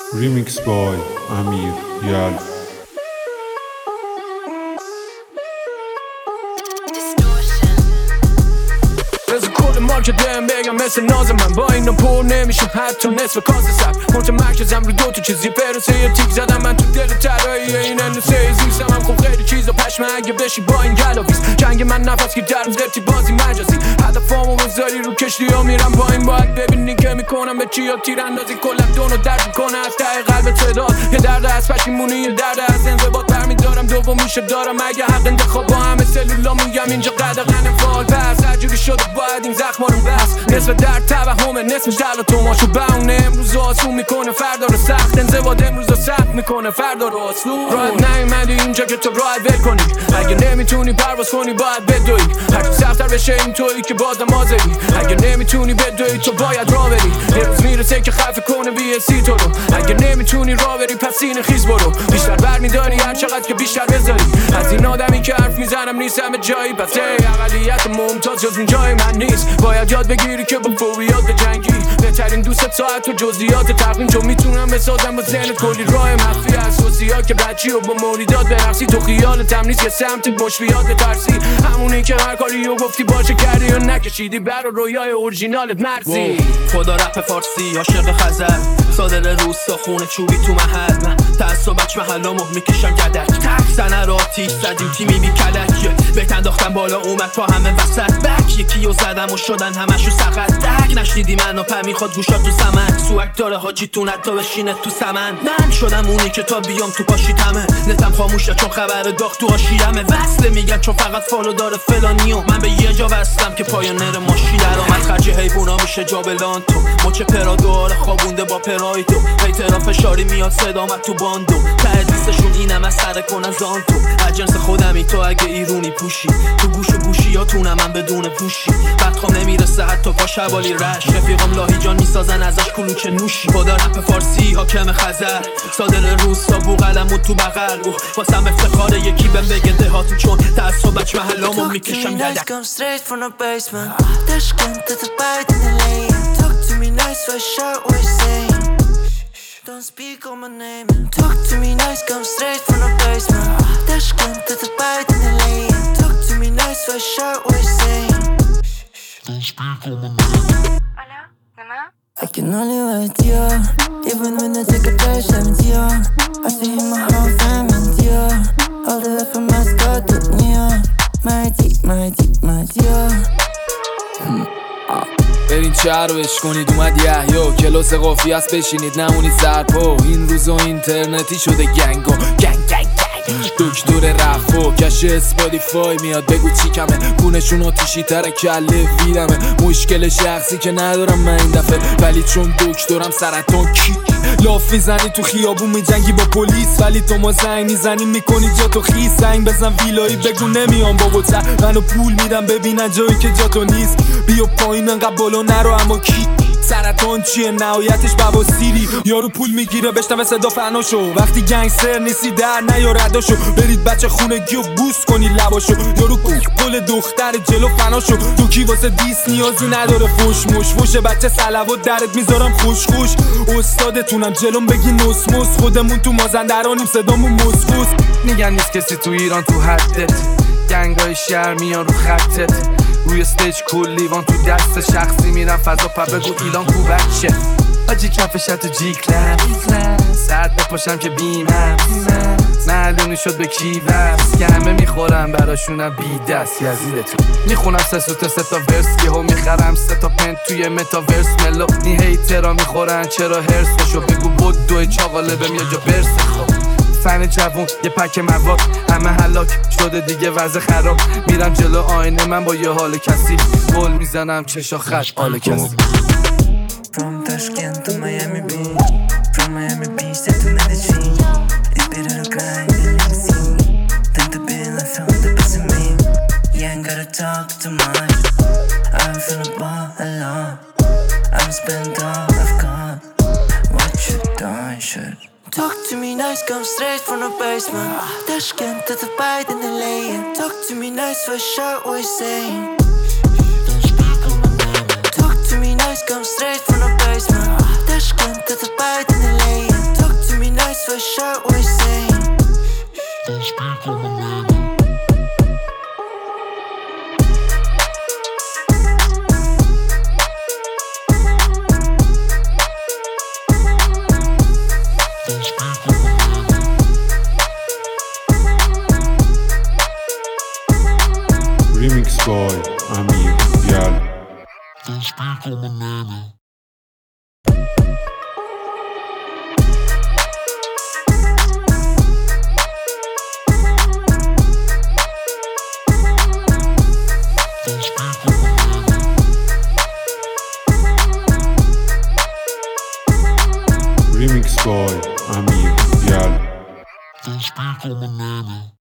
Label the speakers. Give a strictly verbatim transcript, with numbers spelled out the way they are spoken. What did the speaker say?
Speaker 1: Remix by Amir Yal.
Speaker 2: که دم بگم مثل ناز من با اینا پر نمیشم حتی نصف کاس سب متمرکزم رو دو تا چیزی برسه یه تیک زدم من تو دل ترایی این انوسه زیستم هم خب خیلی چیزا پشمه اگه بشی با این گلاویز جنگ من نفس که در زرتی بازی مجازی هدفامو بذاری رو کشتی ها میرم با این باید ببینی که میکنم به چی ها تیر اندازی کلا دونو درد میکنه از ته قلب صداد یه درد از پشیمونی یه درد از انضباط برمیدارم دوم میشه دارم اگه حق انتخاب با همه سلولا میگم اینجا قدغن فال پس هرجوری شده باید این زخما رو بس نصف درد توهمه نصفش دل و توماشو بونه امروز آسون میکنه فردا رو سخت انضباط امروز رو سخت میکنه فردا رو آسون راحت نیومدی اینجا که تو راحت ول کنی اگه نمیتونی پرواز کنی باید بدوی هرچی سخت‌تر بشه این تویی که بازم آزری اگه نمیتونی بدوی تو باید راه بری یه روز میرسه که خفه کنه بی اسی تو رو اگه نمیتونی راه بری پس سینه خیز برو بیشتر برمیداری هر چقدر که بیشتر بذاری از این آدمی که حرف میزنم نیستم به جایی پس ای اقلیت ممتاز جز این جای من نیست باید یاد بگیری که با فوریات به جنگی بهترین دوست ساعت و جزئیات تقویم چون میتونم بسازم با ذهنت کلی راه مخفی از وسیات که بچی و با موریدات برقصی تو خیال تمنیز یه سمت مشفیات ترسی همونی که هر کاری رو گفتی باشه کردی و نکشیدی برا رویای اورجینالت مرسی
Speaker 3: خدا رپ فارسی عاشق خزر صادر روستا خونه چوبی تو محل من تعصب بچ محلامو میکشم گدک تک زنه رو آتیش زدیم تیمی بی کلک بهت انداختم بالا اومد تا همه وسط بک یکی رو زدم و شدن همشو سقط دک نشنیدی منو پمی خود گوشات تو سمن سوک داره حاجی تو نتا بشینه تو سمن من شدم اونی که تا بیام تو پاشیتمه نتم خاموشه چون خبر داغ تو آشیمه وصله میگن چون فقط فالو داره فلانیو من به یه جا وصلم که پایانر ماشی درآمد خرج حیوونا میشه جابلان تو مچ پرادوار خوابونده با پرای تو هیترا فشاری میاد صدامت تو باندو ته دیستشون اینم از سر کنن زان تو از جنس خودمی تو اگه ایرونی پوشی تو گوش و گوشی یا تونم من بدون پوشی وقتم نمیرسه حتی پا شبالی رش رفیقم لاهی جان میسازن ازش کلوچه نوشی خدا رپ فارسی حاکم خزر صادر روستا بوغلمو تو بغل واسم افتخار یکی بهم بگه دهاتون چون تعصب بچ محلامو میکشم گدک
Speaker 4: Talk to me nice, come straight from the basement. Don't speak on my name. Talk to me nice, come straight from the basement. Dashcam to the bite in the lane. Talk to me nice, what shot we saying. Don't speak on my name. Hola, mamá. I can only wait to you. Even when I take a dash, I'm with you. I see my whole family, you. All the way from Moscow to New York. My deep, my deep, my dear.
Speaker 5: برین شهر رو عشق کنید اومد یحیی کلاس قافیه است بشینید نمونید سرپا این روزا اینترنتی شده گنگا گنگ گنگ گنگ دکتر رفا کش اسپاتیفای میاد بگو چی کمه کونشون آتیشی تره کله ویدمه مشکل شخصی که ندارم من این دفعه ولی چون دکترم سرطان کی لاف میزنی تو خیابون میجنگی با پلیس ولی تو ما زنگ میزنی میکنی جا تو خیس زنگ بزن ویلایی بگو نمیام بابا تر منو پول میدم ببینن جایی که جا تو نیست بیا پایین انقدر بالا نرو اما کی سرطان چیه نهایتش بواسیری یارو پول میگیره بشنوه صدا فنا شو وقتی گنگستر نیستی در نیار رداشو برید بچه خونگی و بوس کنی لباشو یارو گل دختر جلو فنا شو تو کی واسه دیس نیازی نداره فوش مش فوش بچه صلوات درت میذارم خوش خوش استادتونم جلوم بگی نوس موس خودمون تو مازندرانیم صدامون موسکوس
Speaker 6: میگن نیست کسی تو ایران تو حدت گنگای شهر میان رو خطت روی استیج کل لیوان تو دست شخصی میرن فضا پر بگو ایلان کو بچه آجی کفشت تو جی کلاس سرد بپاشم که بیمم معلومی شد به کی وست که همه میخورم براشونم بی دست یزیدتون میخونم سه سوت سه تا ورس یه ها میخرم سه تا پنت توی متاورس ملو نی هیترا میخورن چرا هرس نشو بگو بود دوی چاقاله بهم یه جا برس خوب فن جوون یه پک مواد همه هلاک شده دیگه وضع خراب میرم جلو آینه من با یه حال کسی گل میزنم چشا خط حال کسی
Speaker 4: From Tashkent to Miami Beach. From Miami Beach to Medellin. Espero no caer en el limousine. Tanto pena from the best of me. You ain't gotta talk too much. I'm finna ball alone. I'm spent all I've got. What you done should talk to me nice, come straight from the basement. Tashkent to the bite in the lane. Talk to me nice, what shot we saying. Don't speak on my name. Talk to me nice, come straight from the basement. Tashkent to the bite in the lane. Talk
Speaker 1: Remix by Amir Yal. Remix by Amir Yal.